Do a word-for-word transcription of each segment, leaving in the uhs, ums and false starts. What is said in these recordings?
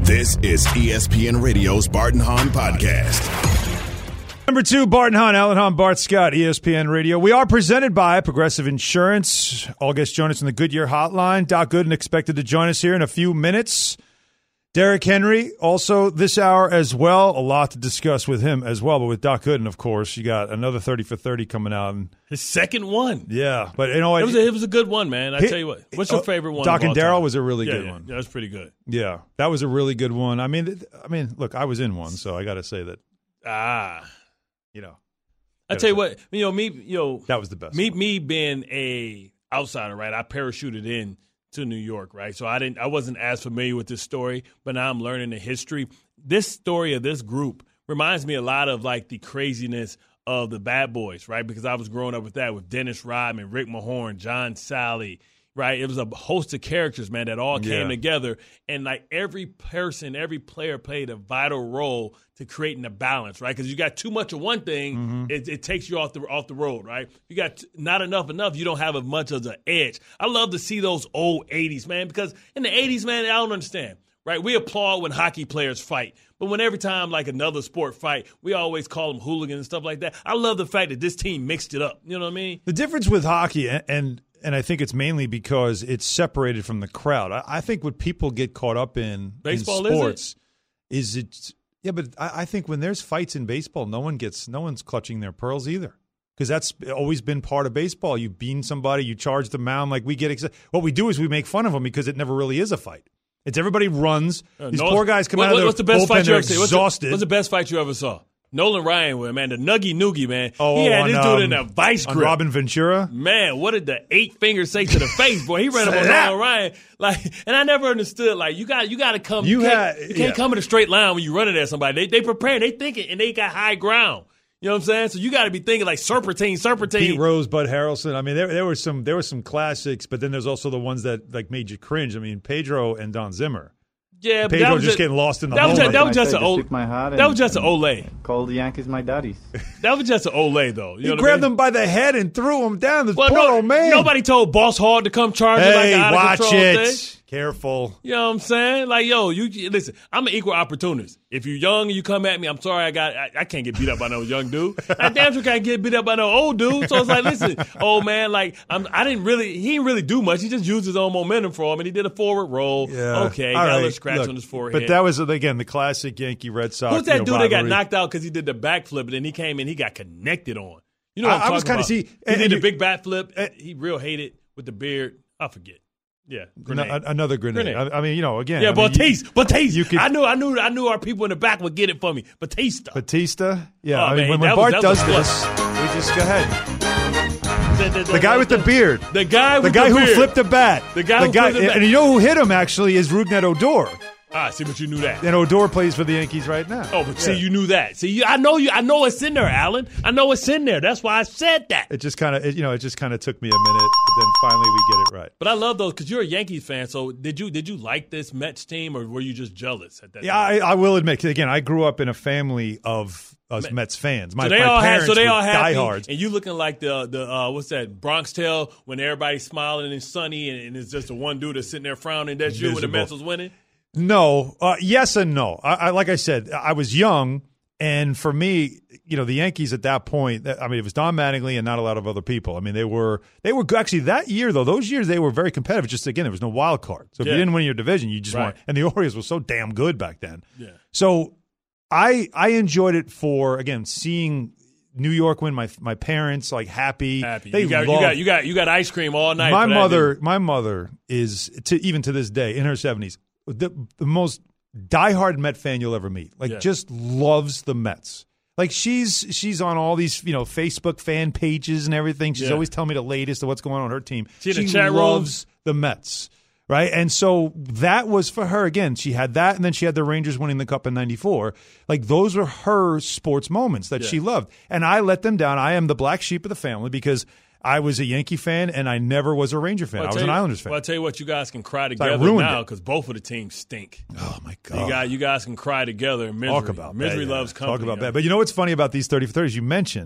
This is E S P N Radio's Bart and Hahn Podcast. Number two, Bart and Hahn, Alan Hahn, Bart Scott, E S P N Radio. We are presented by Progressive Insurance. All guests join us on the Goodyear Hotline. Doc Gooden expected to join us here in a few minutes. Derrick Henry also this hour as well. A lot to discuss with him as well. But with Doc Gooden, of course, you got another thirty for thirty coming out. And his second one. Yeah. But, you know, it was a, it was a good one, man. I tell you what. What's your favorite one? Doc and Darryl was a really yeah, good yeah, one. Yeah, that was pretty good. Yeah. That was a really good one. I mean, I mean, look, I was in one, so I got to say that. Ah. You know. I tell you what, you know, me, you know. That was the best Me, one. me being a outsider, right? I parachuted in to New York, right? So I didn't, I wasn't as familiar with this story, but now I'm learning the history. This story of this group reminds me a lot of like the craziness of the Bad Boys, right? Because I was growing up with that, with Dennis Rodman, Rick Mahorn, John Sally, right? It was a host of characters, man, that all came Yeah. together, and like every person, every player played a vital role to creating a balance, right? Because you got too much of one thing, Mm-hmm. it, it takes you off the off the road, right? You got t- not enough enough, you don't have as much as an edge. I love to see those old eighties, man, because in the eighties, man, I don't understand, right? We applaud when hockey players fight, but when every time like another sport fight, we always call them hooligans and stuff like that. I love the fact that this team mixed it up. You know what I mean? The difference with hockey, and and, and I think it's mainly because it's separated from the crowd. I, I think what people get caught up in Baseball, in is it? sports is it. Yeah, but I, I think when there's fights in baseball, no one gets no one's clutching their pearls either, because that's always been part of baseball. You bean somebody, you charge the mound. Like we get excited. What we do is we make fun of them because it never really is a fight. It's everybody runs. Uh, These Nolan- poor guys come what, out of their what's the best bullpen, fight you they're ever seen? What's the- exhausted. What's the best fight you ever saw? Nolan Ryan with, man, the Nuggy Noogie, man. Oh, he had on, this dude um, in a vice on grip. Robin Ventura. Man, what did the eight fingers say to the face, boy? He ran up on Nolan Ryan. Like, and I never understood, like, you got you got to come. You You, can't, had- you can't yeah. come in a straight line when you're running at somebody. They they preparing, they thinking, and they got high ground. You know what I'm saying? So you got to be thinking like serpentine, serpentine. Pete Rose, Bud Harrelson. I mean, there there were some there were some classics, but then there's also the ones that like made you cringe. I mean, Pedro and Don Zimmer. Yeah, but Pedro that was just getting lost in the that was moment. just, that was I just said, an just old. stick my heart That and- was just an Olay. Call the Yankees my daddies. That was just an Olay, though. You He know what grabbed I mean? him by the head and threw him down. This Well, poor no, old man. Nobody told Boss Hog to come charging like Hey, an out of watch control it. thing. Careful. You know what I'm saying? Like, yo, you listen. I'm an equal opportunist. If you're young and you come at me, I'm sorry. I got. I, I can't get beat up by no young dude. I damn sure can't get beat up by no old dude. So it's like, listen, old man. Like, I'm. I didn't really. He didn't really do much. He just used his own momentum for him, and he did a forward roll. Yeah. Okay, All got a right. little scratch Look, on his forehead. But that was again the classic Yankee Red Sox. Who's that you know, dude that got rivalry. knocked out because he did the backflip, and then he came in, he got connected on. You know what I- I'm I was talking kinda- about? see, he and- did and the you- big bat flip. and- he real hated with the beard. I forget. Yeah, No, grenade. a- another grenade. Grenade. I, I mean, you know, again. Yeah, I mean, Batista. Batista. you could- I knew, I knew, I knew our people in the back would get it for me. Batista. Batista. Yeah, Oh, I mean, man, when, that when was- Bart that was does a this, we just go ahead. the, the, The guy with the beard. The guy The with guy the who beard. flipped the bat. The guy who flipped the bat. And you know who hit him, actually, is Rougned Odor. Ah, see, but you knew that. And Odor plays for the Yankees right now. Oh, but see, Yeah. you knew that. See, you, I know you. I know it's in there, Alan. I know it's in there. That's why I said that. It just kind of, you know, it just kind of took me a minute, but then finally we get it right. But I love those because you're a Yankees fan. So did you did you like this Mets team, or were you just jealous at that? Yeah, time? I, I will admit, 'cause again, I grew up in a family of us Mets fans. My, So they my all had, parents so they were all happy, diehards. and you looking like the the uh, what's that Bronx Tale when everybody's smiling and sunny, and, and it's just a one dude that's sitting there frowning. That's you when the Miserable. Mets was winning. No, uh, yes and no. I, I like I said, I was young, and for me, you know, the Yankees at that point. I mean, it was Don Mattingly and not a lot of other people. I mean, they were they were actually that year though. Those years they were very competitive. Just again, there was no wild card. So if Yeah. you didn't win your division, you just Right. won. And the Orioles were so damn good back then. Yeah. So I I enjoyed it for again seeing New York win. My my parents like happy. Happy. They you got you loved- got you got you got ice cream all night. my for that mother, dude. my mother is to even to this day in her seventies, the, the most diehard Met fan you'll ever meet. Like, Yeah. just loves the Mets. Like she's she's on all these you know Facebook fan pages and everything. She's Yeah. always telling me the latest of what's going on on her team. She in the chat loves the Mets, right? And so that was for her. Again, she had that, and then she had the Rangers winning the Cup in ninety-four. Like those were her sports moments that Yeah. she loved, and I let them down. I am the black sheep of the family because I was a Yankee fan and I never was a Ranger fan. Well, I was tell an you- Islanders fan. Well, I tell you what, you guys can cry I together ruined now it. because both of the teams stink. Oh my god! You guys, you guys can cry together. In misery. Talk about misery that, yeah. loves company. Talk about yo. that. But you know what's funny about these thirty for thirties? You mentioned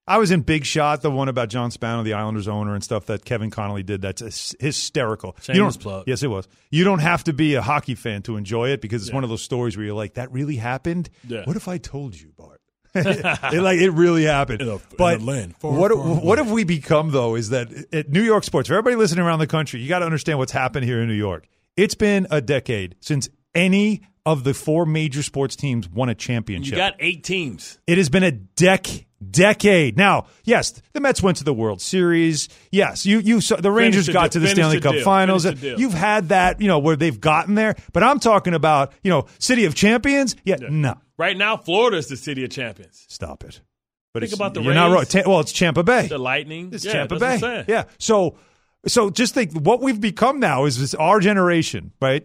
I was in Big Shot, the one about John Spano, the Islanders owner, and stuff that Kevin Connolly did. That's hysterical. Shameless plug. Yes, it was. You don't have to be a hockey fan to enjoy it because it's yeah. one of those stories where you're like, that really happened? Yeah. What if I told you, Bart? it, like it really happened. In a, but in land, far, what far what have we become though? Is that at New York sports? For everybody listening around the country, you got to understand what's happened here in New York. It's been a decade since any of the four major sports teams won a championship. You got eight teams. It has been a dec decade. Now, yes, the Mets went to the World Series. Yes, you you saw, the Rangers the got deal. to the Finish Stanley the Cup deal. Finals. The You've had that, you know, where they've gotten there. But I'm talking about, you know, City of Champions. Yeah, yeah. no. Right now, Florida is the City of Champions. Stop it. But think it's, about the you're Rays. not right. Ta- well, it's Tampa Bay. The Lightning. It's yeah, Tampa that's Bay. What I'm saying. Yeah. So, so just think what we've become now is this, our generation, right?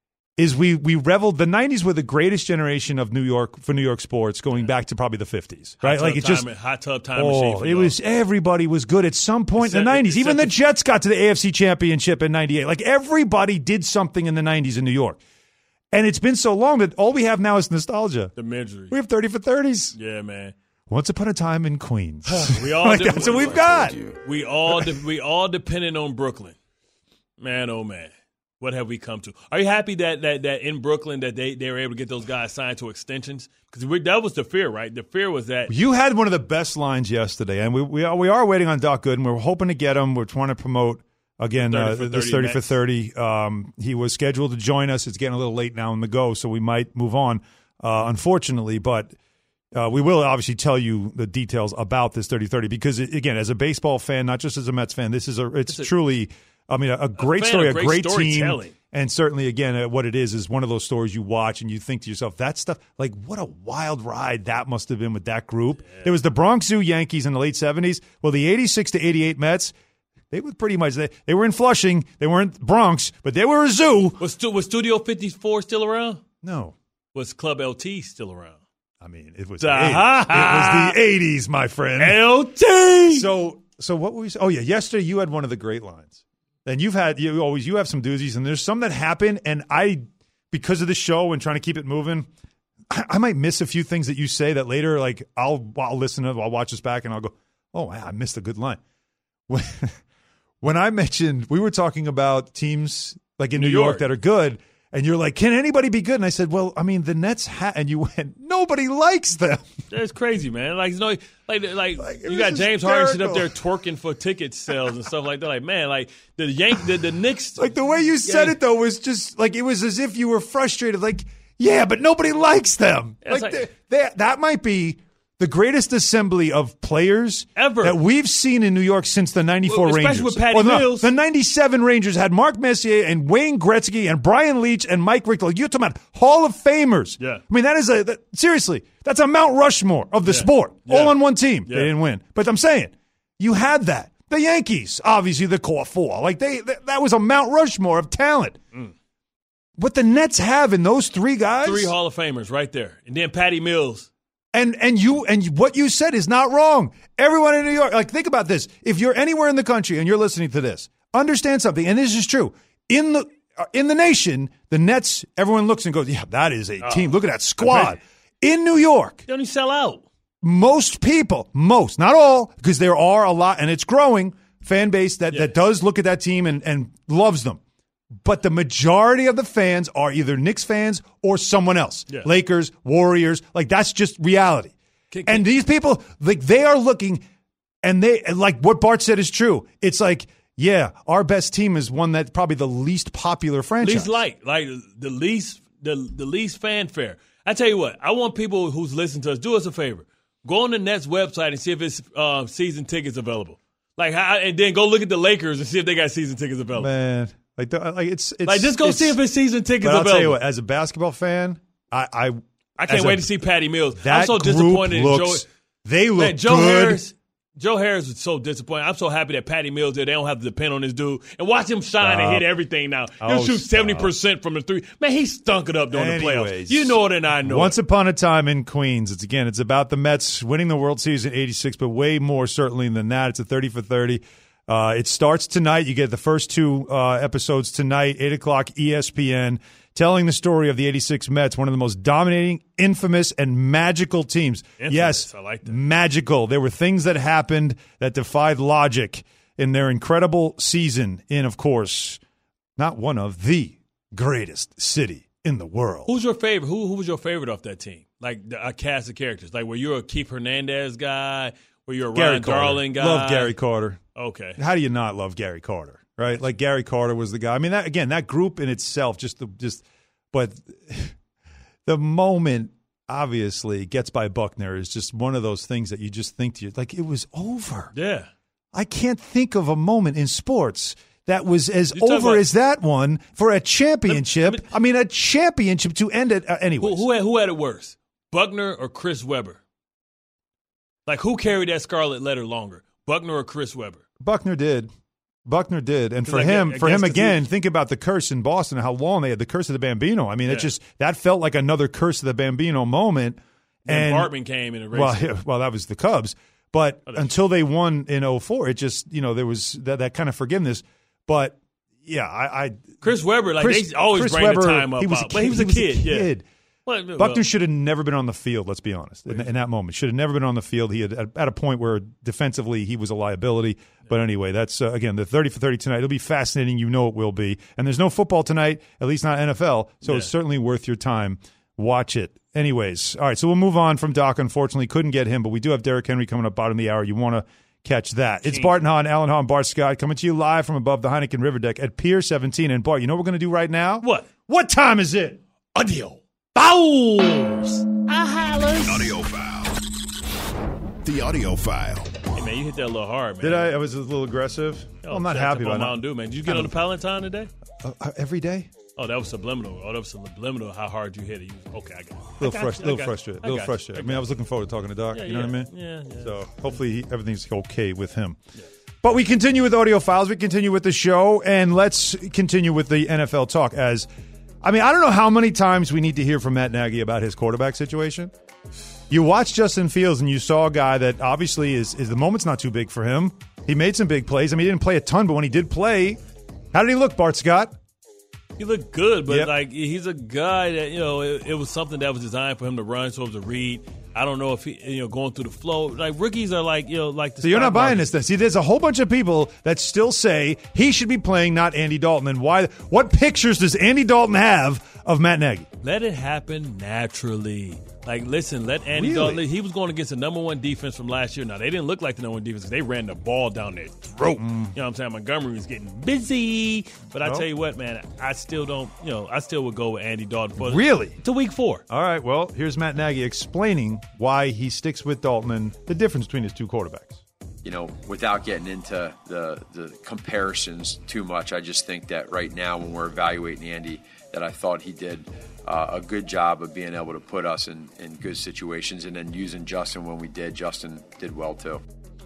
Is we we reveled. The nineties were the greatest generation of New York for New York sports, going back to probably the fifties, right? Hot like it's just time, hot tub time oh, machine. For it y'all. was everybody was good at some point in the nineties. Even the Jets got to the A F C Championship in ninety-eight. Like everybody did something in the nineties in New York. And it's been so long that all we have now is nostalgia. The misery. We have thirty for thirties. Yeah, man. Once upon a time in Queens. we all like de- that's what we've got. We all de- we all dependent on Brooklyn. Man, oh man. What have we come to? Are you happy that that, that in Brooklyn that they, they were able to get those guys signed to extensions? Because that was the fear, right? The fear was that you had one of the best lines yesterday, and we we are, we are waiting on Doc Gooden. We're hoping to get him. We're trying to promote again uh, this thirty for thirty. Um, he was scheduled to join us. It's getting a little late now in the go, so we might move on, uh, unfortunately. But uh, we will obviously tell you the details about this thirty thirty because again, as a baseball fan, not just as a Mets fan, this is a it's, it's truly. A, I mean, a, a great a story, a great, great team. And certainly, again, uh, what it is is one of those stories you watch and you think to yourself, that stuff, like what a wild ride that must have been with that group. Yeah. There was the Bronx Zoo Yankees in the late seventies. Well, the eighty-six to eighty-eight Mets, they were pretty much, they, they were in Flushing. They weren't Bronx, but they were a zoo. Was, stu- was Studio fifty-four still around? No. Was Club L T still around? I mean, it was, the eighties. It was the eighties, my friend. L T! So, so what were we saying? Oh, yeah, yesterday you had one of the great lines. And you've had you always you have some doozies, and there's some that happen, and I, because of the show and trying to keep it moving, I, I might miss a few things that you say that later, like I'll I'll listen to, I'll watch this back, and I'll go, oh, wow, I missed a good line. When, when I mentioned we were talking about teams like in New, New York. York that are good, and you're like, can anybody be good? And I said, well, I mean, the Nets, ha-, and you went, nobody likes them. That's crazy, man. Like, you know, like, like, like you got James hysterical. Harden sitting up there twerking for ticket sales and stuff like that. Like, man, like the Yank, the, the Knicks. Like the way you said yeah. it though was just like it was as if you were frustrated. Like, yeah, but nobody likes them. Yeah, like, like they, they, that might be the greatest assembly of players ever that we've seen in New York since the ninety-four well, Rangers. Especially with Patty well, no, Mills. The ninety-seven Rangers had Mark Messier and Wayne Gretzky and Brian Leach and Mike Richter. Like, you're talking about Hall of Famers. Yeah. I mean, that is a that, seriously, that's a Mount Rushmore of the yeah. sport. Yeah. All on one team. Yeah. They didn't win. But I'm saying, you had that. The Yankees, obviously the core four. Like they, they that was a Mount Rushmore of talent. Mm. What the Nets have in those three guys. Three Hall of Famers right there. And then Patty Mills. And and you and what you said is not wrong. Everyone in New York, like think about this. If you're anywhere in the country and you're listening to this, understand something. And this is true. In the uh, in the nation, the Nets, everyone looks and goes, "Yeah, that is a oh, team. Look at that squad." In New York, they only sell out. Most people, most, not all, because there are a lot, and it's growing fan base that, yeah. that does look at that team and, and loves them. But the majority of the fans are either Knicks fans or someone else. Yeah. Lakers, Warriors, like that's just reality. Can, can, and these people, like they are looking, and they like what Bart said is true. It's like, yeah, our best team is one that's probably the least popular franchise. Least like, like the least, the the least fanfare. I tell you what, I want people who's listening to us, do us a favor. Go on the Nets website and see if it's uh, season tickets available. Like, how, and then go look at the Lakers and see if they got season tickets available. Man. Like, the, like it's, it's like just go see if it's season tickets but I'll available. I'll tell you what, as a basketball fan, I I, I can't wait a, to see Patty Mills. That I'm so group disappointed looks, in Joe. They look man, Joe good. Harris, Joe Harris was so disappointed. I'm so happy that Patty Mills there. They don't have to depend on this dude. And watch him shine stop. and hit everything now. He'll oh, shoot seventy percent from the three. Man, he stunk it up during Anyways, the playoffs. You know it and I know Once it. upon a time in Queens, it's again, it's about the Mets winning the World Series in eighty-six, but way more certainly than that. It's a thirty for thirty. Uh, it starts tonight. You get the first two uh, episodes tonight, eight o'clock E S P N, telling the story of the eighty-six Mets, one of the most dominating, infamous, and magical teams. Infamous, yes, I like that. Magical. There were things that happened that defied logic in their incredible season in, of course, not one of the greatest city in the world. Who's your favorite? Who who was your favorite off that team? Like a cast of characters. Like, were you a Keith Hernandez guy? Were you a Gary Ryan Carter. Darling guy? Love Gary Carter. Okay. How do you not love Gary Carter, right? Like, Gary Carter was the guy. I mean, that, again, that group in itself, just the just, but the moment obviously gets by Buckner is just one of those things that you just think to you, like, it was over. Yeah. I can't think of a moment in sports that was as You're over about, as that one for a championship. Let me, I mean, a championship to end it uh, anyway. Who, who, had, who had it worse, Buckner or Chris Webber? Like, who carried that scarlet letter longer, Buckner or Chris Webber? Buckner did. Buckner did. And for I him, guess, for him again, he, think about the curse in Boston and how long they had the curse of the Bambino. I mean, yeah. it just that felt like another curse of the Bambino moment. And, and Bartman came in a race. Well, yeah, well, that was the Cubs. But oh, until they won in oh four, it just, you know, there was that, that kind of forgiveness. But, yeah, I, I – Chris Webber, like, Chris, they always Chris bring Webber, the time up. He was a out, kid. But he was a he was kid, a kid. yeah. Well, Buckner well, should have never been on the field, let's be honest, in, in that moment. Should have never been on the field. He had at a point where defensively he was a liability. But anyway, that's, uh, again, the thirty for thirty tonight. It'll be fascinating. You know it will be. And there's no football tonight, at least not N F L, so yeah. it's certainly worth your time. Watch it. Anyways, all right, so we'll move on from Doc. Unfortunately, couldn't get him, but we do have Derrick Henry coming up bottom of the hour. You want to catch that. It's Bart and Hahn, Alan Hahn, Bart Scott, coming to you live from above the Heineken River Deck at Pier seventeen. And Bart, you know what we're going to do right now? What? What time is it? Audio fouls. I hollers. Audio file. The audio file. Hey, man, you hit that a little hard, man. Did I? I was a little aggressive. Oh, well, I'm not shout happy out to about Mountain it. Dew, man. Did you get on the Palatine today? Uh, uh, every day? Oh, that was subliminal. Oh, that was subliminal how hard you hit it. You was, okay, I got it. A little, frust- little frustrated. A little frustrated. I mean, I was looking forward to talking to Doc. Yeah, you know yeah. what I mean? Yeah, yeah. So hopefully he, everything's okay with him. Yeah. But we continue with audio files. We continue with the show, and let's continue with the N F L talk. As I mean, I don't know how many times we need to hear from Matt Nagy about his quarterback situation. You watch Justin Fields, and you saw a guy that obviously is, is the moment's not too big for him. He made some big plays. I mean, he didn't play a ton, but when he did play, how did he look, Bart Scott? He looked good, but Yep. like he's a guy that, you know, it, it was something that was designed for him to run, so it was a read. I don't know if he, you know, going through the flow. Like rookies are like, you know, like the So you're stock not buying market. this then. See, there's a whole bunch of people that still say he should be playing, not Andy Dalton. And why? What pictures does Andy Dalton have of Matt Nagy? Let it happen naturally. Like, listen, let Andy Really? Dalton. He was going against the number one defense from last year. Now, they didn't look like the number one defense because they ran the ball down their throat. Mm. You know what I'm saying? Montgomery was getting busy. But I Well. tell you what, man, I still don't, you know, I still would go with Andy Dalton for Really? to week four. All right, well, here's Matt Nagy explaining why he sticks with Dalton and the difference between his two quarterbacks. You know, without getting into the the comparisons too much, I just think that right now when we're evaluating Andy, that I thought he did uh, a good job of being able to put us in, in good situations, and then using Justin when we did. Justin did well too.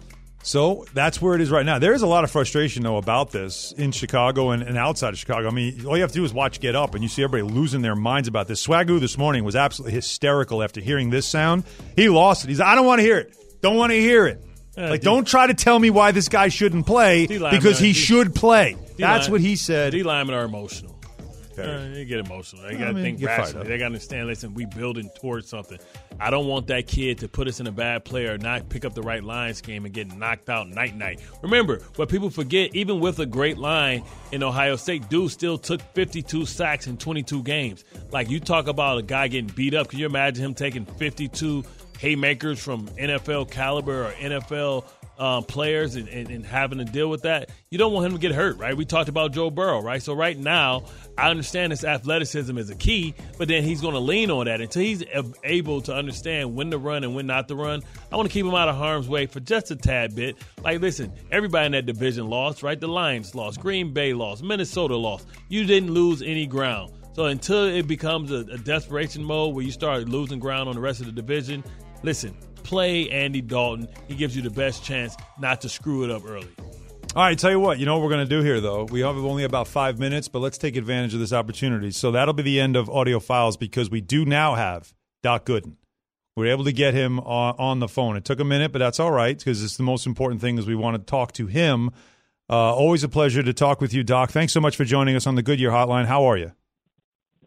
So that's where it is right now. There is a lot of frustration, though, about this in Chicago and, and outside of Chicago. I mean, all you have to do is watch Get Up, and you see everybody losing their minds about this. Swagoo this morning was absolutely hysterical after hearing this sound. He lost it. He's like, I don't want to hear it. Don't want to hear it. Yeah, like, D- don't try to tell me why this guy shouldn't play D-lineman because he are- D- should play. That's D-line- what he said. D linemen are emotional. Okay. Uh, they get emotional. They I got to mean, think get fired rationally. up. They got to understand, listen, we building towards something. I don't want that kid to put us in a bad play or not pick up the right line scheme and get knocked out night-night. Remember, what people forget, even with a great line in Ohio State, dude still took fifty-two sacks in twenty-two games. Like, you talk about a guy getting beat up. Can you imagine him taking fifty-two haymakers from N F L caliber or N F L Um, players and, and, and having to deal with that? You don't want him to get hurt, right? We talked about Joe Burrow, right? So right now, I understand his athleticism is a key, but then he's going to lean on that until he's able to understand when to run and when not to run. I want to keep him out of harm's way for just a tad bit. Like, listen, everybody in that division lost, right? The Lions lost, Green Bay lost, Minnesota lost. You didn't lose any ground. So until it becomes a, a desperation mode where you start losing ground on the rest of the division, listen, play Andy Dalton. He gives you the best chance not to screw it up early. All right, tell you what, you know what we're going to do here, though? We have only about five minutes, but let's take advantage of this opportunity. So that'll be the end of Audio Files because we do now have Doc Gooden. We're able to get him on, on the phone. It took a minute, but that's all right because it's the most important thing is we want to talk to him. Uh, always a pleasure to talk with you, Doc. Thanks so much for joining us on the Goodyear Hotline. How are you?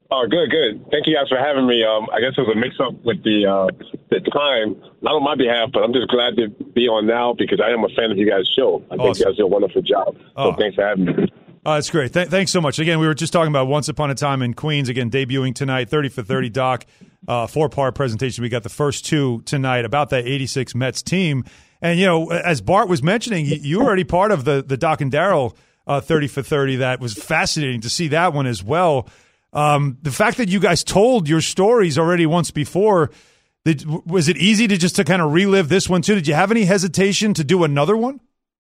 Oh, good, good. Thank you guys for having me. Um, I guess it was a mix-up with the uh, the time, not on my behalf, but I'm just glad to be on now because I am a fan of you guys' show. I Awesome. think you guys do a wonderful job. Oh. So thanks for having me. Oh, that's great. Th- thanks so much. Again, we were just talking about Once Upon a Time in Queens, again, debuting tonight, thirty for thirty, Doc, uh, four-part presentation. We got the first two tonight about that eighty-six Mets team. And, you know, as Bart was mentioning, you, you were already part of the, the Doc and Darryl uh, thirty for thirty. That was fascinating to see that one as well. Um, the fact that you guys told your stories already once before, did, was it easy to just to kind of relive this one too? Did you have any hesitation to do another one?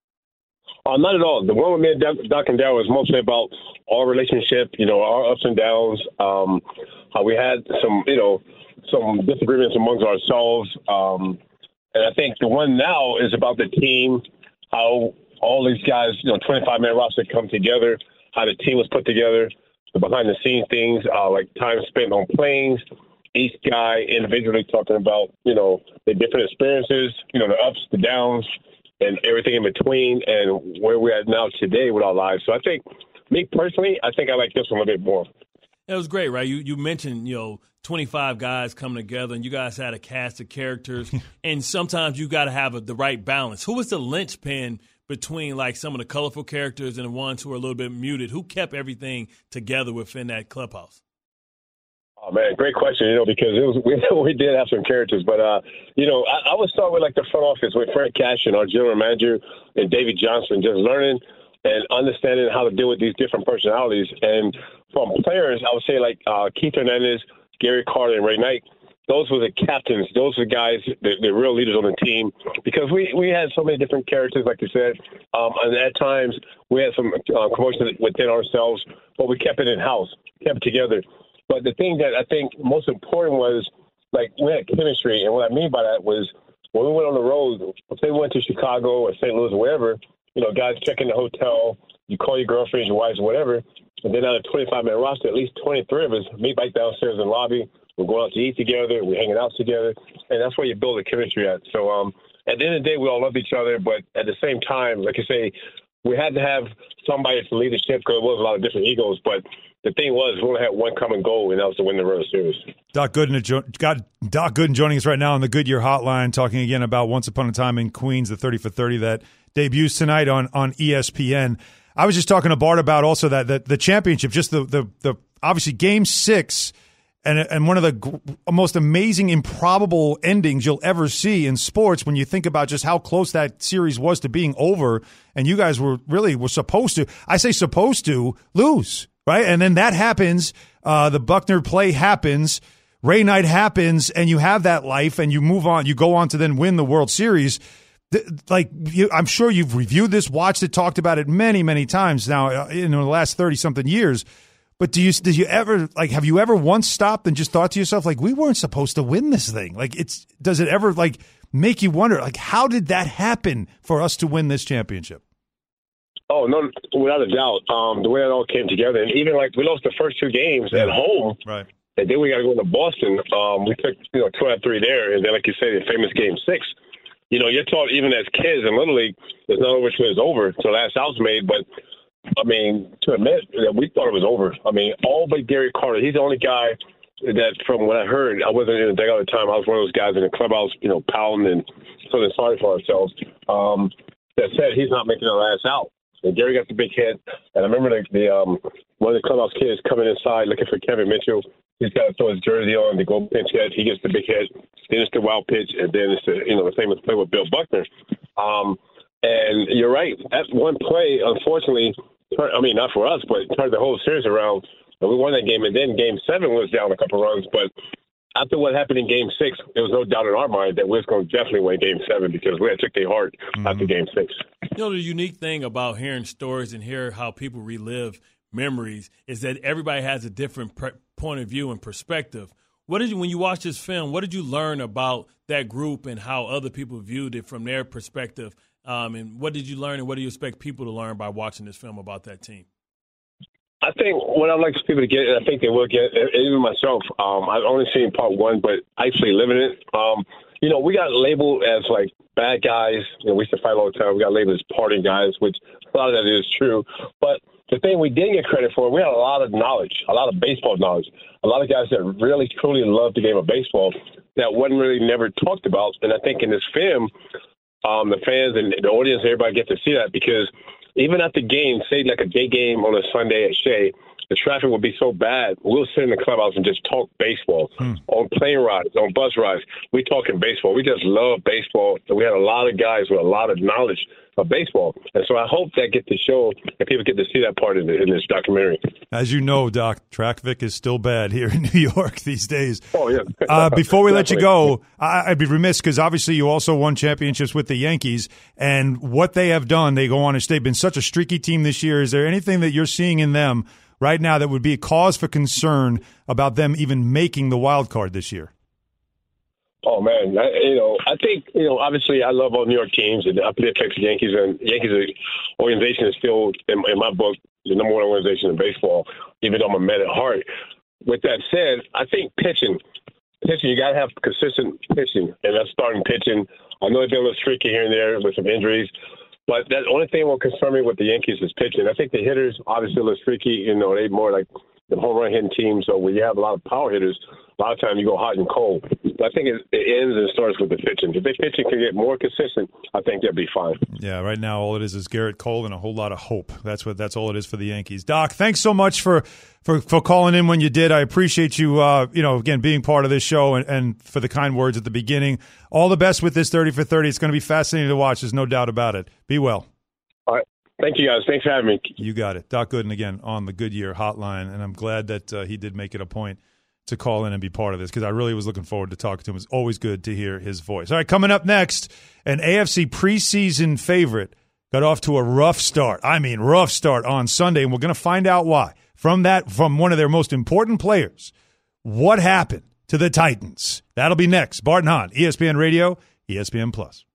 Uh, not at all. The one with me and Doc, Doc and Darryl was mostly about our relationship, you know, our ups and downs, um, how we had some, you know, some disagreements amongst ourselves. Um, and I think the one now is about the team, how all these guys, you know, twenty-five man roster come together, how the team was put together, the behind-the-scenes things, uh, like time spent on planes, each guy individually talking about, you know, the different experiences, you know, the ups, the downs, and everything in between, and where we're at now today with our lives. So I think, me personally, I think I like this one a little bit more. It was great, right? You you mentioned, you know, twenty-five guys coming together, and you guys had a cast of characters, and sometimes you got to have a, the right balance. Who was the linchpin between, like, some of the colorful characters and the ones who are a little bit muted? Who kept everything together within that clubhouse? Oh, man, great question, you know, because it was we, we did have some characters. But, uh, you know, I, I would start with, like, the front office with Fred Cashin, our general manager, and David Johnson, just learning and understanding how to deal with these different personalities. And from players, I would say, like, uh, Keith Hernandez, Gary Carter, and Ray Knight, those were the captains. Those were the guys, the, the real leaders on the team, because we, we had so many different characters, like you said. Um, and at times, we had some uh, commotion within ourselves, but we kept it in-house, kept it together. But the thing that I think most important was, like, we had chemistry. And what I mean by that was when we went on the road, say we went to Chicago or Saint Louis or wherever, you know, guys check in the hotel, you call your girlfriends, your wives, whatever, and then out of twenty-five man roster, at least twenty-three of us meet back downstairs in the lobby. We're going out to eat together. We're hanging out together. And that's where you build the chemistry at. So um, at the end of the day, we all love each other. But at the same time, like I say, we had to have somebody to lead the ship because there was a lot of different egos. But the thing was, we only had one common goal, and that was to win the World Series. Doc Gooden, got Doc Gooden joining us right now on the Goodyear Hotline, talking again about Once Upon a Time in Queens, the thirty for thirty that debuts tonight on, on E S P N. I was just talking to Bart about also that, that the championship, just the, the, the obviously Game Six, and and one of the g- most amazing, improbable endings you'll ever see in sports when you think about just how close that series was to being over, and you guys were really were supposed to, I say supposed to, lose, right? And then that happens, uh, the Buckner play happens, Ray Knight happens, and you have that life, and you move on, you go on to then win the World Series. Like, you, I'm sure you've reviewed this, watched it, talked about it many, many times now in the last thirty-something years. But do you did you ever like have you ever once stopped and just thought to yourself, like, we weren't supposed to win this thing? Like, it's does it ever like make you wonder, like, how did that happen for us to win this championship? Oh, no, without a doubt. Um, the way it all came together, and even like we lost the first two games at home, right? And then we got to go to Boston. Um, we took you know two out of three there, and then like you say, the famous Game Six. You know, you're taught even as kids in Little League, it's not over till it's over, till the last out's made. But, I mean, to admit that we thought it was over. I mean, all but Gary Carter. He's the only guy that, from what I heard, I wasn't in the dugout at the time. I was one of those guys in the clubhouse, you know, pounding and feeling sorry for ourselves. Um, that said, he's not making the last out. And Gary got the big hit. And I remember the, the um, one of the clubhouse kids coming inside looking for Kevin Mitchell. He's got to throw his jersey on to go pinch hit. He gets the big hit. Then it's the wild pitch, and then it's the you know the famous play with Bill Buckner. Um, and you're right. That one play, unfortunately, turned, I mean not for us, but turned the whole series around. And we won that game. And then Game Seven was down a couple runs. But after what happened in Game Six, there was no doubt in our mind that we was going to definitely win Game Seven because we had took their heart mm-hmm. after Game Six. You know, the unique thing about hearing stories and hear how people relive memories is that everybody has a different pre- point of view and perspective. What did you, when you watch this film, what did you learn about that group and how other people viewed it from their perspective? Um, and what did you learn, and what do you expect people to learn by watching this film about that team? I think what I'd like people to get, and I think they will get, even myself, um, I've only seen part one, but actually living it, um, you know, we got labeled as, like, bad guys. You know, we used to fight all the time. We got labeled as party guys, which a lot of that is true. But the thing we didn't get credit for, we had a lot of knowledge, a lot of baseball knowledge, a lot of guys that really, truly love the game of baseball that wasn't really never talked about. And I think in this film, um, the fans and the audience, everybody get to see that because even at the game, say like a day game on a Sunday at Shea, the traffic would be so bad. We'll sit in the clubhouse and just talk baseball hmm. on plane rides, on bus rides. We talking baseball. We just love baseball. We had a lot of guys with a lot of knowledge of baseball. And so I hope that get to show and people get to see that part in, the, in this documentary. As you know, Doc, traffic is still bad here in New York these days. Oh, yeah. uh, before we let you go, I, I'd be remiss because obviously you also won championships with the Yankees. And what they have done, they go on to stay. Been such a streaky team this year. Is there anything that you're seeing in them right now that would be a cause for concern about them even making the wild card this year? Oh, man, I, you know, I think, you know, obviously I love all New York teams, and I play Texas Yankees, and Yankees organization is still, in, in my book, the number one organization in baseball, even though I'm a Met at heart. With that said, I think pitching, pitching, you got to have consistent pitching, and that's starting pitching. I know they've been a little streaky here and there with some injuries, but the only thing that will concern me with the Yankees is pitching. I think the hitters, obviously, a little streaky, you know, they more like the home run hitting team, so when you have a lot of power hitters, a lot of times you go hot and cold. But I think it, it ends and starts with the pitching. If their pitching can get more consistent, I think they'll be fine. Yeah, right now all it is is Garrett Cole and a whole lot of hope. That's what. That's all it is for the Yankees. Doc, thanks so much for for, for calling in when you did. I appreciate you, uh, you know, again, being part of this show and, and for the kind words at the beginning. All the best with this thirty for thirty. It's going to be fascinating to watch. There's no doubt about it. Be well. All right. Thank you, guys. Thanks for having me. You got it. Doc Gooden again on the Goodyear hotline, and I'm glad that uh, he did make it a point to call in and be part of this because I really was looking forward to talking to him. It's always good to hear his voice. All right, coming up next, an A F C preseason favorite got off to a rough start. I mean, rough start on Sunday, and we're going to find out why. From that, from one of their most important players, what happened to the Titans? That'll be next. Bart and Hahn, E S P N Radio, E S P N Plus.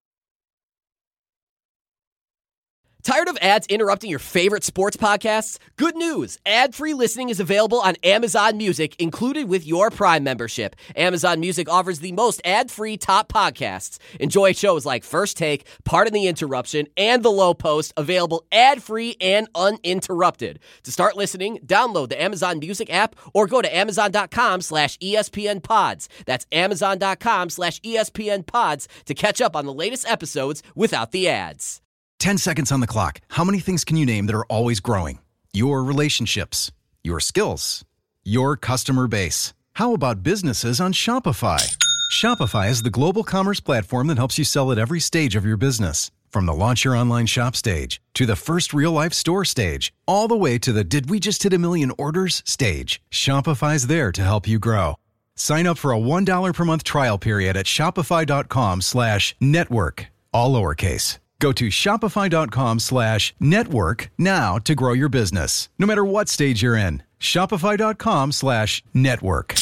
Tired of ads interrupting your favorite sports podcasts? Good news! Ad-free listening is available on Amazon Music, included with your Prime membership. Amazon Music offers the most ad-free top podcasts. Enjoy shows like First Take, Pardon the Interruption, and The Low Post, available ad-free and uninterrupted. To start listening, download the Amazon Music app or go to amazon.com slash ESPN pods. That's amazon.com slash ESPN pods to catch up on the latest episodes without the ads. ten seconds on the clock. How many things can you name that are always growing? Your relationships, your skills, your customer base. How about businesses on Shopify? Shopify is the global commerce platform that helps you sell at every stage of your business. From the launch your online shop stage to the first real-life store stage, all the way to the did we just hit a million orders stage. Shopify's there to help you grow. Sign up for a one dollar per month trial period at shopify.com slash network, all lowercase. Go to shopify.com slash network now to grow your business, no matter what stage you're in. Shopify.com slash network.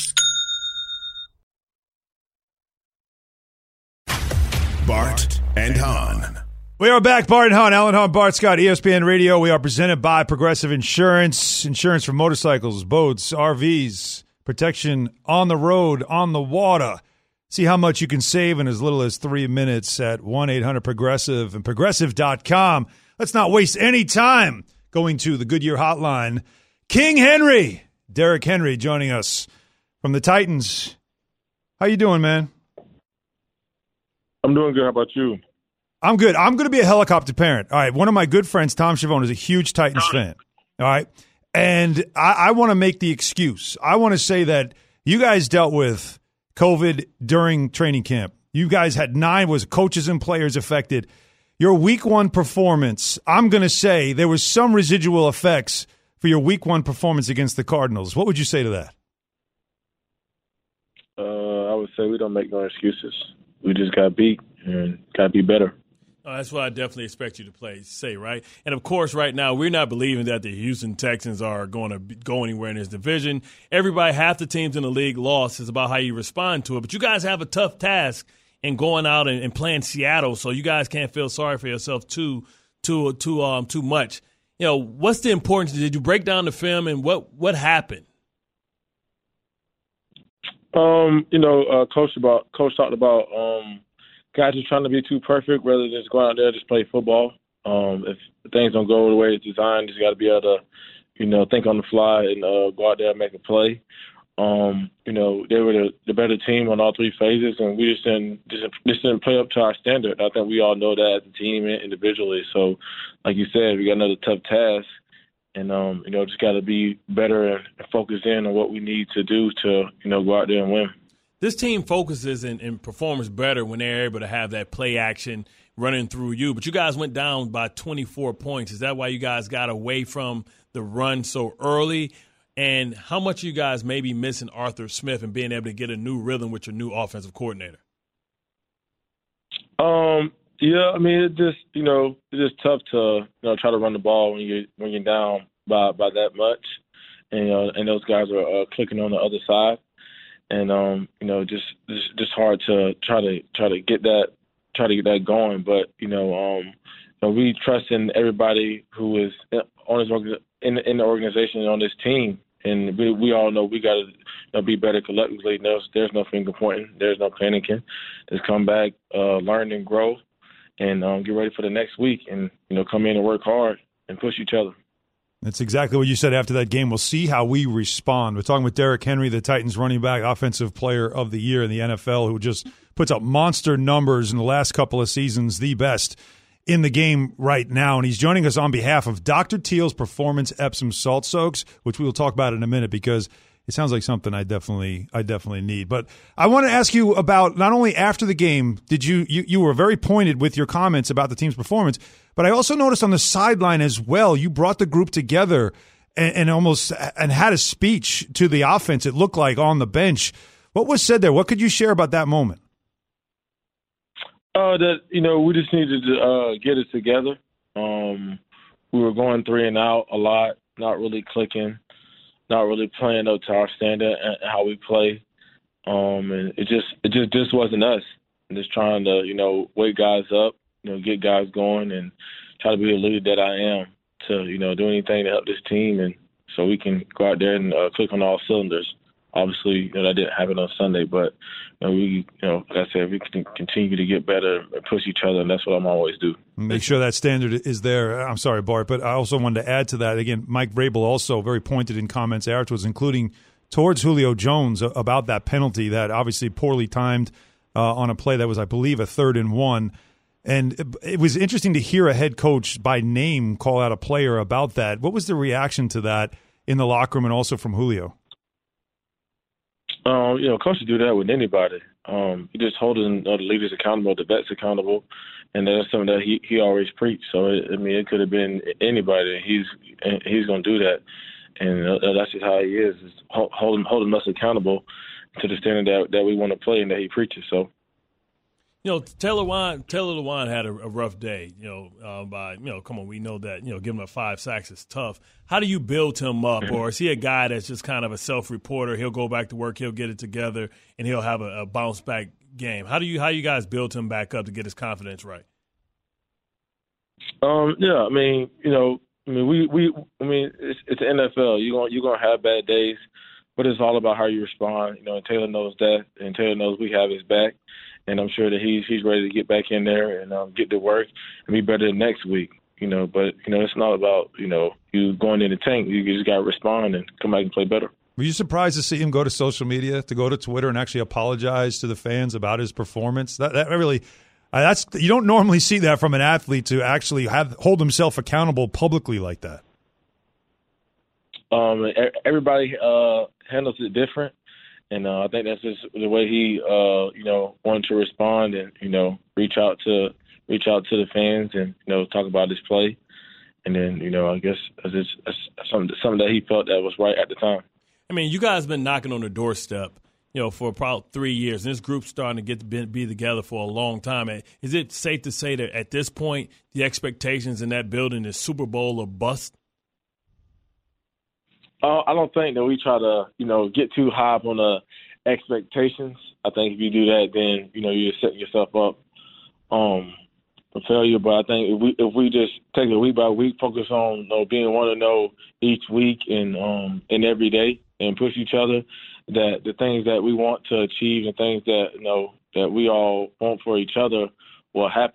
Bart and Hahn. We are back. Bart and Hahn, Alan Hahn, Bart Scott, E S P N Radio. We are presented by Progressive Insurance. Insurance for motorcycles, boats, R Vs, protection on the road, on the water. See how much you can save in as little as three minutes at one eight hundred progressive and progressive dot com. Let's not waste any time going to the Goodyear hotline. King Henry, Derrick Henry joining us from the Titans. How you doing, man? I'm doing good. How about you? I'm good. I'm going to be a helicopter parent. All right. One of my good friends, Tom Chavone, is a huge Titans fan. All right. And I, I want to make the excuse. I want to say that you guys dealt with COVID during training camp. You guys had nine, was coaches and players affected. Your week one performance, I'm going to say there was some residual effects for your week one performance against the Cardinals. What would you say to that? Uh, I would say we don't make no excuses. We just got beat and got to be better. Oh, that's what I definitely expect you to play, say, right? And, of course, right now we're not believing that the Houston Texans are going to go anywhere in this division. Everybody, half the teams in the league lost. It's about how you respond to it. But you guys have a tough task in going out and, and playing Seattle, so you guys can't feel sorry for yourself too too, too, um, too much. You know, what's the importance? Did you break down the film, and what, what happened? Um, you know, uh, Coach about Coach talked about um, – guys are trying to be too perfect rather than just go out there and just play football. Um, if things don't go the way it's designed, just got to be able to, you know, think on the fly and uh, go out there and make a play. Um, you know, they were the, the better team on all three phases, and we just didn't, just, just didn't play up to our standard. I think we all know that as a team and individually. So, like you said, we got another tough task, and, um, you know, just got to be better and focus in on what we need to do to, you know, go out there and win. This team focuses and, and performs better when they're able to have that play action running through you. But you guys went down by twenty-four points. Is that why you guys got away from the run so early? And how much you guys may be missing Arthur Smith and being able to get a new rhythm with your new offensive coordinator? Um, yeah, I mean, it just, you know, it's just tough to, you know, try to run the ball when you when you're down by by that much, and you know, and those guys are uh, clicking on the other side, and um, you know, just just just hard to try to try to get that try to get that going. But you know, um, you know, we trust in everybody who is on this orga- in in the organization and on this team. And we we all know we got to you know, be better collectively. There's, there's no finger pointing. There's no panicking. Just come back, uh, learn and grow, and um, get ready for the next week. And, you know, come in and work hard and push each other. That's exactly what you said after that game. We'll see how we respond. We're talking with Derrick Henry, the Titans running back, offensive player of the year in the N F L, who just puts up monster numbers in the last couple of seasons, the best in the game right now. And he's joining us on behalf of Doctor Teal's Performance Epsom Salt Soaks, which we will talk about in a minute because it sounds like something I definitely I definitely need. But I want to ask you about not only after the game, did you, you you were very pointed with your comments about the team's performance, but I also noticed on the sideline as well, you brought the group together and, and almost and had a speech to the offense, it looked like, on the bench. What was said there? What could you share about that moment? Uh, that, you know, we just needed to uh, get it together. Um, we were going three and out a lot, not really clicking, not really playing up to our standard and how we play. Um, and it just it just just wasn't us. I'm just trying to, you know, wake guys up, you know, get guys going and try to be the leader that I am to, you know, do anything to help this team and so we can go out there and uh, click on all cylinders. Obviously, you know, that didn't happen on Sunday, but you know, we, you know, like I said, we can continue to get better and push each other, and that's what I'm always do. Make sure that standard is there. I'm sorry, Bart, but I also wanted to add to that. Again, Mike Vrabel also very pointed in comments afterwards, including towards Julio Jones about that penalty that obviously poorly timed uh, on a play that was, I believe, a third and one. And it, it was interesting to hear a head coach by name call out a player about that. What was the reaction to that in the locker room and also from Julio? Um, you know, coaches do that with anybody. Um, you just holding uh, the leaders accountable, the vets accountable, and that's something that he, he always preached. So it, I mean, it could have been anybody. He's he's going to do that, and uh, that's just how he is. is holding holding us accountable to the standard that that we want to play and that he preaches. So. You know, Taylor Lewan, Taylor Lewan had a, a rough day, you know, uh, by, you know, come on, we know that, you know, giving him five sacks is tough. How do you build him up? Or is he a guy that's just kind of a self-reporter? He'll go back to work, he'll get it together, and he'll have a, a bounce-back game. How do you how you guys build him back up to get his confidence right? Um, yeah, I mean, you know, I mean, we, we I mean, it's, it's the N F L. You're going you're going to have bad days, but it's all about how you respond. You know, and Taylor knows that, and Taylor knows we have his back. And I'm sure that he's he's ready to get back in there and um, get to work and be better next week. You know, but you know it's not about you know you going in the tank. You just got to respond and come back and play better. Were you surprised to see him go to social media, to go to Twitter and actually apologize to the fans about his performance? That that really, uh, that's you don't normally see that from an athlete to actually have hold himself accountable publicly like that. Um, everybody uh, handles it different. And uh, I think that's just the way he, uh, you know, wanted to respond and, you know, reach out to reach out to the fans and, you know, talk about his play. And then, you know, I guess it's, it's something, something that he felt that was right at the time. I mean, you guys have been knocking on the doorstep, you know, for about three years. And this group's starting to get to be, be together for a long time. Is it safe to say that at this point the expectations in that building is Super Bowl or bust? Uh, I don't think that we try to, you know, get too high up on the expectations. I think if you do that, then, you know, you're setting yourself up um, for failure. But I think if we if we just take it week by week, focus on, you know, being one to know each week and um, and every day and push each other, that the things that we want to achieve and things that, you know, that we all want for each other will happen.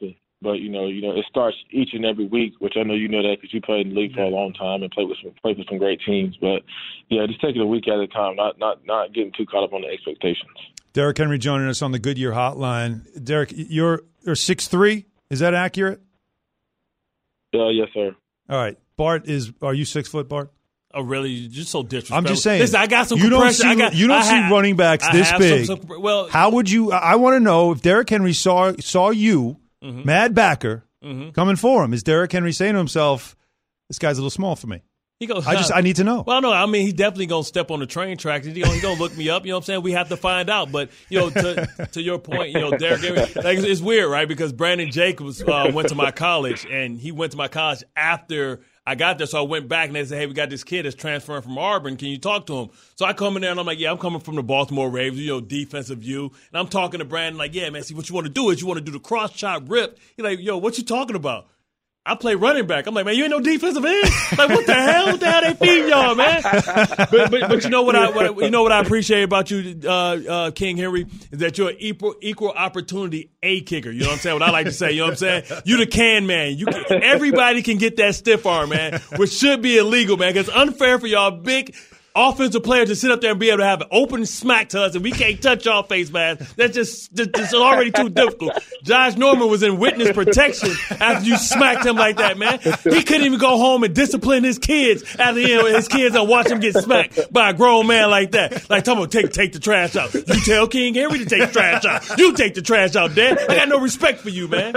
But you know, you know, it starts each and every week, which I know you know that because you played in the league for a long time and played with some played with some great teams. But yeah, just take it a week at a time, not not not getting too caught up on the expectations. Derrick Henry joining us on the Goodyear Hotline. Derrick, you're you're six three. Is that accurate? Uh, yes, sir. All right, Bart is. Are you six foot, Bart? Oh, really? You're just so disrespectful. I'm just saying. Listen, I got some you don't compression. see, I got, you don't I see have, running backs I this have big. Some, some, well, how would you? I want to know if Derrick Henry saw saw you, mm-hmm. mad backer, mm-hmm. coming for him. Is Derrick Henry saying to himself, "This guy's a little small for me"? He goes, I just I need to know. Well, no, I mean he's definitely gonna step on the train tracks. He's gonna, he gonna look me up. You know what I'm saying? We have to find out. But you know, to to your point, you know, Derrick Henry, like, it's, it's weird, right? Because Brandon Jacobs uh, went to my college, and he went to my college after I got there. So I went back and they said, "Hey, we got this kid that's transferring from Auburn. Can you talk to him?" So I come in there and I'm like, "Yeah, I'm coming from the Baltimore Ravens, you know, defensive view." And I'm talking to Brandon like, "Yeah, man, see what you want to do is you want to do the cross chop rip." He's like, "Yo, what you talking about?" I play running back. I'm like, man, you ain't no defensive end. Like, what the hell? What the hell they feed y'all, man? But, but but you know what I what, you know what I appreciate about you, uh, uh, King Henry, is that you're an equal equal opportunity A kicker. You know what I'm saying? What I like to say. You know what I'm saying? You the can man. You can, everybody can get that stiff arm, man, which should be illegal, man. Because it's unfair for y'all big offensive players to sit up there and be able to have an open smack to us, and we can't touch y'all face mask. That's just, just, just already too difficult. Josh Norman was in witness protection after you smacked him like that, man. He couldn't even go home and discipline his kids after you know, his kids and watch him get smacked by a grown man like that. Like, tell him, take take the trash out. You tell King Henry to take the trash out. You take the trash out, Dad. I got no respect for you, man.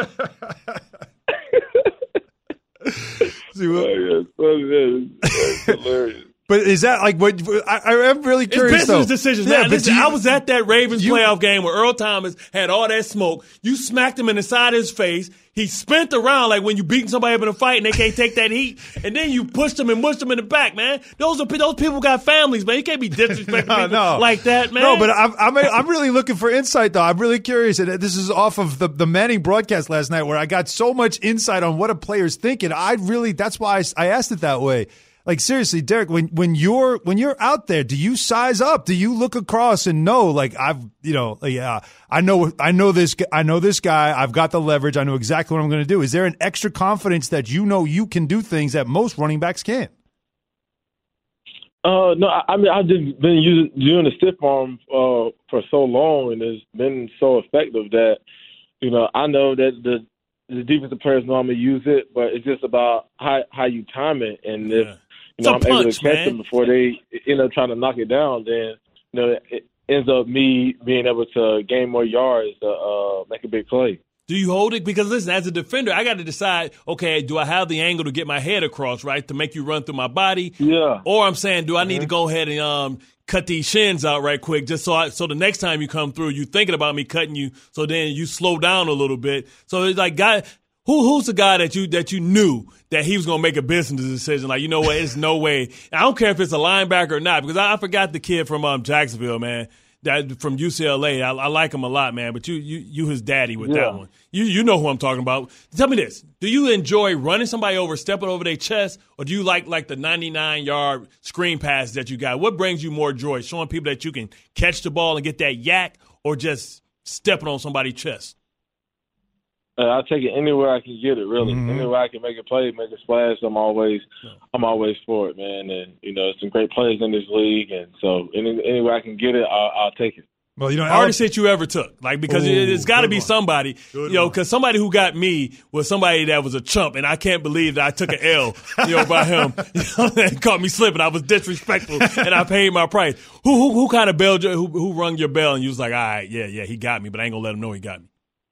See what? Oh, yes. That's hilarious. But is that like what? I, I am really curious. It's business though. decisions. Yeah, Now, but listen, you, I was at that Ravens you, playoff game where Earl Thomas had all that smoke. You smacked him in the side of his face. He spent around like when you beating somebody up in a fight and they can't take that heat. And then you pushed him and mushed him in the back, man. Those are those people got families, man. You can't be disrespecting no, people no. like that, man. No, but I'm, I'm I'm really looking for insight though. I'm really curious, and this is off of the the Manning broadcast last night where I got so much insight on what a player's thinking. I really that's why I, I asked it that way. Like seriously, Derrick, when when you're when you're out there, do you size up? Do you look across and know, like I've, you know, yeah, I know, I know this, I know this guy. I've got the leverage. I know exactly what I'm going to do. Is there an extra confidence that you know you can do things that most running backs can't? Uh, no, I, I mean I've just been using doing the stiff arm uh, for so long, and it's been so effective that you know I know that the the defensive players know I'm gonna use it, but it's just about how how you time it, and if. Yeah. You know, I'm punch, able to catch man. them before they end up trying to knock it down. Then, you know, it ends up me being able to gain more yards to uh, make a big play. Do you hold it? Because listen, as a defender, I got to decide, okay, do I have the angle to get my head across, right, to make you run through my body? Yeah. Or I'm saying, do I need Mm-hmm. to go ahead and um, cut these shins out right quick just so I, so the next time you come through, you thinking about me cutting you, so then you slow down a little bit. So it's like, guy, who who's the guy that you that you knew that he was going to make a business decision? Like, you know what, it's no way. I don't care if it's a linebacker or not, because I, I forgot the kid from um, Jacksonville, man. That from U C L A, I, I like him a lot, man. But you, you, you his daddy with Yeah. that one. You, you know who I'm talking about. Tell me this: do you enjoy running somebody over, stepping over their chest, or do you like like the ninety-nine yard screen pass that you got? What brings you more joy? Showing people that you can catch the ball and get that yak, or just stepping on somebody's chest? Uh, I take it anywhere I can get it. Really, Mm-hmm. anywhere I can make a play, make a splash. I'm always, I'm always for it, man. And you know, some great players in this league, and so any, anywhere I can get it, I'll, I'll take it. Well, you know, Hardest hit you ever took, like because Ooh, it, it's got to good be one. somebody, Good you know, one. because somebody who got me was somebody that was a chump, and I can't believe that I took an L, you know, by him. You know, that caught me slipping. I was disrespectful, and I paid my price. Who who who kind of belled you, who who rung your bell, and you was like, all right, yeah, yeah, he got me, but I ain't gonna let him know he got me.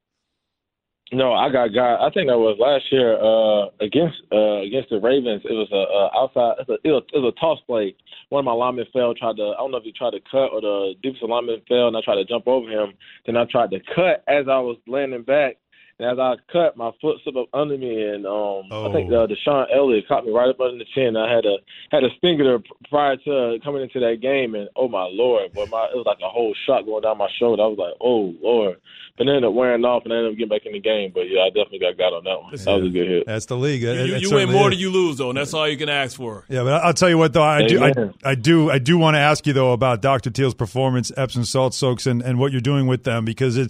No, I got guy. I think that was last year uh, against uh, against the Ravens. It was a, a outside. It was a, it, was, it was a toss play. One of my linemen fell. Tried to. I don't know if he tried to cut or the defensive lineman fell, and I tried to jump over him. Then I tried to cut as I was landing back, and as I cut, my foot slipped up under me, and um, Oh. I think uh, Deshaun Elliott caught me right up under the chin. I had a had a stinger there prior to coming into that game, and oh my lord, but my it was like a whole shot going down my shoulder. I was like, oh lord. But then it ended up wearing off, and I ended up getting back in the game. But, yeah, I definitely got got on that one. That was a good hit. That's the league. You, It- you, it you win certainly more is. than you lose, though, and that's all you can ask for. Yeah, but I'll tell you what, though, I do, I, Amen. I do, I do want to ask you though about Doctor Teal's Performance Epsom salt soaks and, and what you're doing with them, because it,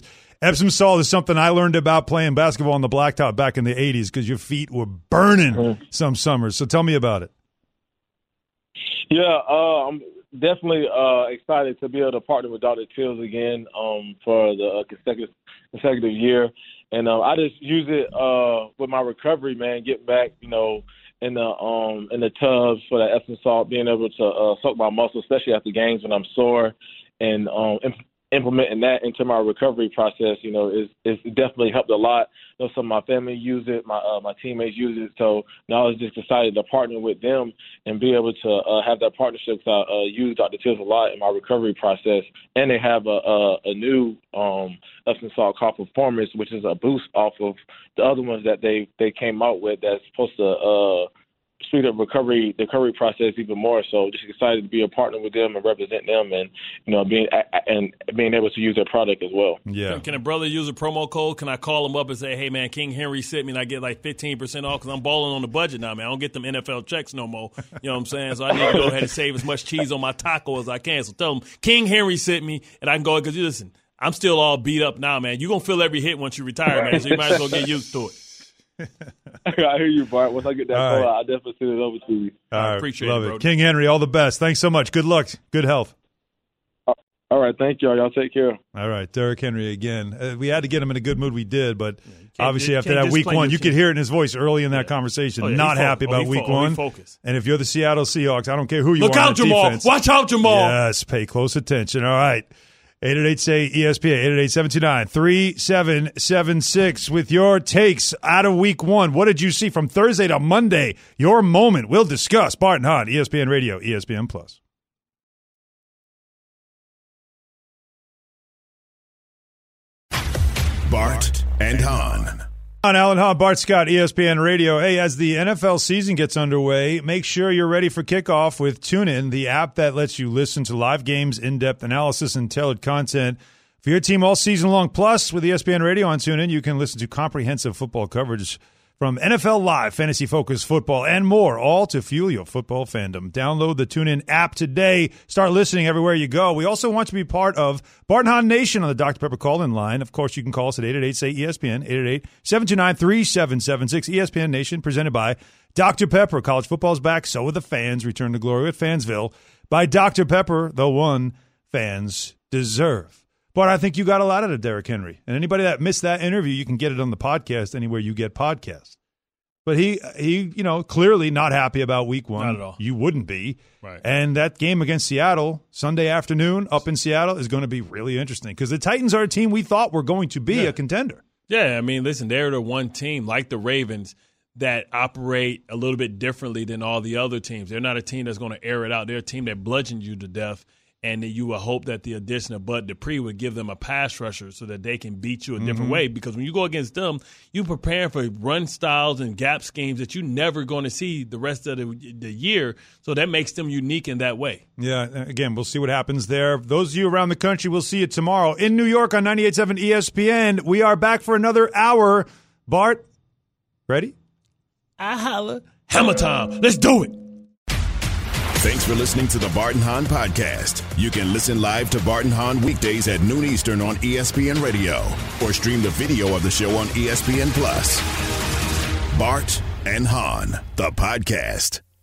Epsom salt is something I learned about playing basketball on the blacktop back in the eighties because your feet were burning mm-hmm. some summers. So tell me about it. Yeah, uh, I'm definitely uh, excited to be able to partner with Doctor Tills again um, for the uh, consecutive consecutive year. And uh, I just use it uh, with my recovery, man, getting back, you know, in the um, in the tubs for that Epsom salt, being able to uh, soak my muscles, especially after games when I'm sore, and um, imp- implementing that into my recovery process, you know, is is definitely helped a lot. You know, some of my family use it, my uh, my teammates use it, so now I was just excited to partner with them and be able to uh, have that partnership. Cause I uh, use Doctor Tills a lot in my recovery process, and they have a a, a new um, Epsom salt called Performance, which is a boost off of the other ones that they they came out with that's supposed to uh, speed up recovery the recovery process even more. So just excited to be a partner with them and represent them, and you know being and being able to use their product as well. Yeah. Can a brother use a promo code? Can I call him up and say, hey man, King Henry sent me and I get like fifteen percent off because I'm balling on the budget now, man. I don't get them N F L checks no more. You know what I'm saying? So I need to go ahead and save as much cheese on my taco as I can. So tell them King Henry sent me, and I can go because listen, I'm still all beat up now, man. You're gonna feel every hit once you retire, man. So you might as well get used to it. I hear you, Bart. Once I get that call, right. I'll definitely send it over to you. All I right. appreciate Love it, it. bro. King Henry, all the best. Thanks so much. Good luck. Good health. All right. Thank y'all. Y'all take care. All right. Derrick Henry again. Uh, we had to get him in a good mood. We did, but yeah, obviously after that week one, you could hear it in his voice early in that yeah. conversation. Oh, yeah, Not fo- happy about oh, week fo- one. Oh, and if you're the Seattle Seahawks, I don't care who you Look are on out, that Jamal. defense. Watch out, Jamal. Yes. Pay close attention. All right. eight eight eight, say E S P N, eight eight eight, seven two nine, three seven seven six with your takes out of week one. What did you see from Thursday to Monday? Your moment. We'll discuss. Bart and Hahn, E S P N Radio, E S P N Plus. Bart and Hahn. On Alan Hahn, Bart Scott, E S P N Radio. Hey, as the N F L season gets underway, make sure you're ready for kickoff with TuneIn, the app that lets you listen to live games, in-depth analysis, and tailored content for your team all season long. Plus, with E S P N Radio on TuneIn, you can listen to comprehensive football coverage from N F L Live, fantasy-focused football, and more, all to fuel your football fandom. Download the TuneIn app today. Start listening everywhere you go. We also want to be part of Bart and Hahn Nation on the Doctor Pepper call-in line. Of course, you can call us at eight eight eight, say E S P N, eight eight eight, seven two nine, three seven seven six. E S P N Nation, presented by Doctor Pepper. College football's back, so are the fans. Return to glory with Fansville by Doctor Pepper, the one fans deserve. But I think you got a lot out of Derrick Henry. And anybody that missed that interview, you can get it on the podcast anywhere you get podcasts. But he, he, you know, clearly not happy about week one. Not at all. You wouldn't be. Right. And that game against Seattle, Sunday afternoon up in Seattle, is going to be really interesting because the Titans are a team we thought were going to be yeah. a contender. Yeah, I mean, listen, they're the one team, like the Ravens, that operate a little bit differently than all the other teams. They're not a team that's going to air it out. They're a team that bludgeons you to death. And you would hope that the addition of Bud Dupree would give them a pass rusher so that they can beat you a different mm-hmm. way. Because when you go against them, you're preparing for run styles and gap schemes that you're never going to see the rest of the, the year. So that makes them unique in that way. Yeah, again, we'll see what happens there. Those of you around the country, we'll see you tomorrow. In New York on ninety-eight point seven E S P N, we are back for another hour. Bart, ready? I holla. Hammer time. Let's do it. Thanks for listening to the Bart and Hahn podcast. You can listen live to Bart and Hahn weekdays at noon Eastern on E S P N Radio or stream the video of the show on E S P N Plus. Bart and Hahn, the podcast.